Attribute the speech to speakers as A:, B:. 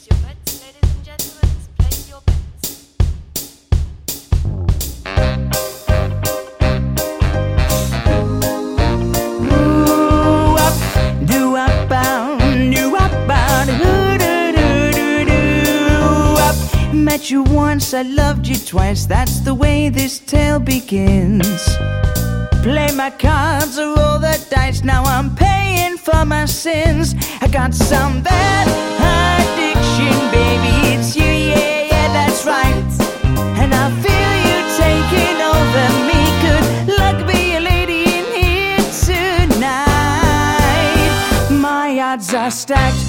A: your bets, ladies and gentlemen. Place your bets.
B: Met you once, I loved you twice. That's the way this tale begins. Play my cards or roll the dice. Now I'm paying for my sins. I got some bad addiction, baby. It's you, yeah, yeah, that's right. And I feel you taking over me. Good luck, be a lady in here tonight. My odds are stacked.